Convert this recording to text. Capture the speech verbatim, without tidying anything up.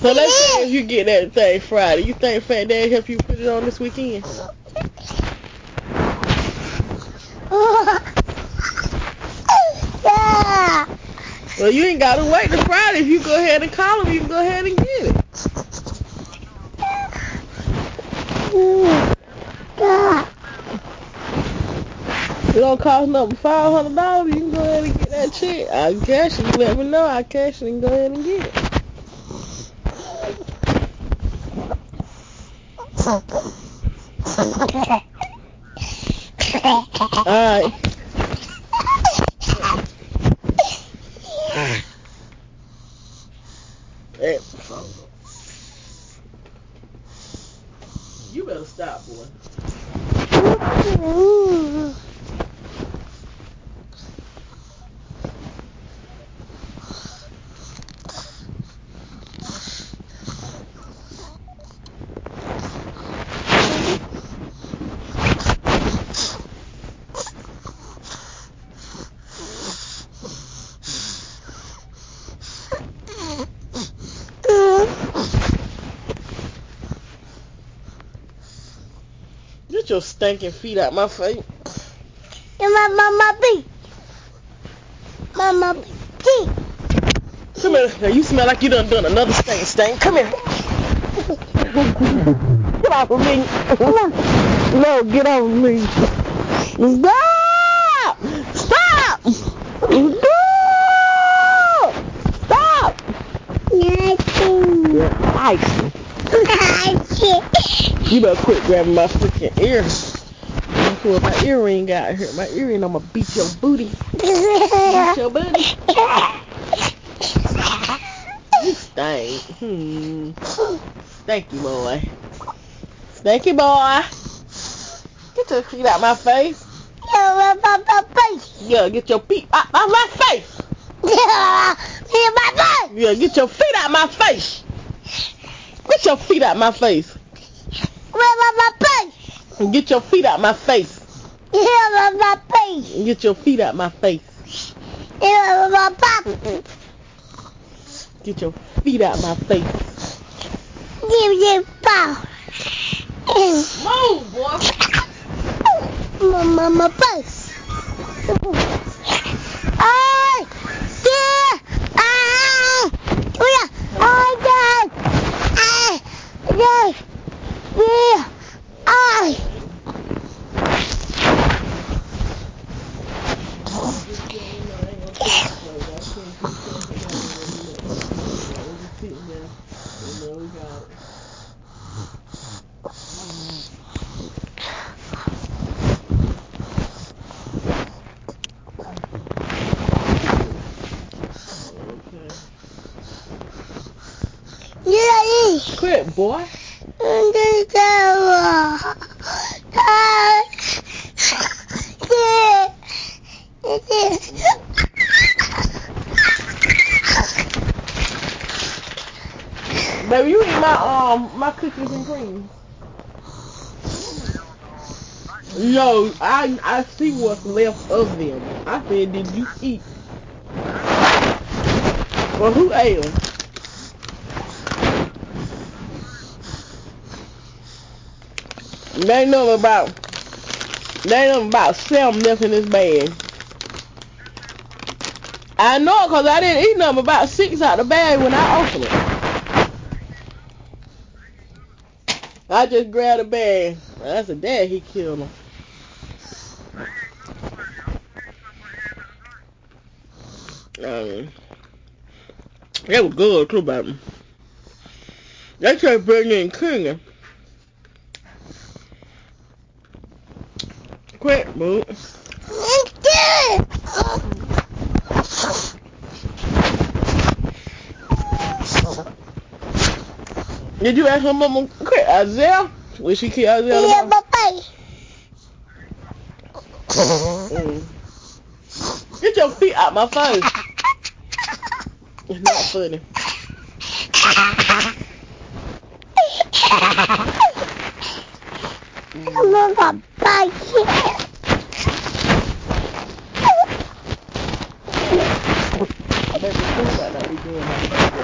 So let's say if you get that thing Friday, you think Fat Dad help you put it on this weekend? Yeah. Well, you ain't gotta wait till Friday. If you go ahead and call him, you can go ahead and get it. It don't cost nothing five hundred dollars. You can go ahead and get that check. I cash it. You let me know. I cash it and go ahead and get it. Alright. Hey. You better stop, boy. Get your stinking feet out my face. My mama pee. Mama pee. Come here. Now you smell like you done done another stink stink. Come here. Get off of me. No, get off of me. Stop! Stop! Stop! Nice. You better quit grabbing my freaking ear. I'm pull my earring out here. My earring, I'ma beat your booty. Beat your booty. You stink. Hmm. Stanky boy. Stanky boy. Get your feet out my face. Yeah, get your feet out my face. Yeah, get your feet out my face. Get your feet out my face. Get your feet out my face. Get your feet out my face. Get your feet out my face. Move, boy. Mama face. Ay, yeah, ah, yeah, oh God, ah, yeah, yeah, ay. Yeah, quit, boy. Baby, you eat my um my cookies and cream. No, I I see what's left of them. I said, did you eat? Well, who ate them? They ain't nothing about. They ain't nothing about seven left in this bag. I know it because I didn't eat nothing about six out the bag when I opened it. I just grabbed a bag. That's a dad. He killed him. Um, it was good too, baby. They just bring in cooking. Quick, boo. Did you ask her mama? Quick, Isaiah? Will she kill Isaiah? Yeah, bye. Mm. Get your feet out my face. It's not funny. Mama, bye. Baby, food might not be doing my